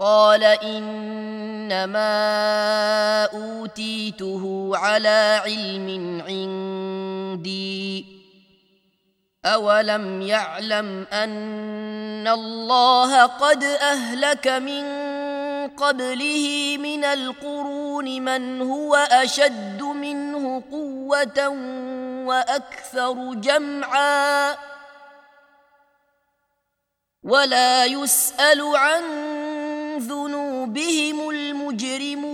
قال إنما أوتيته على علم عندي أولم يعلم أن الله قد أهلك من قبله من القرون من هو أشد منه قوة وأكثر جمعا ولا يسأل عن ذنوبهم المجرمون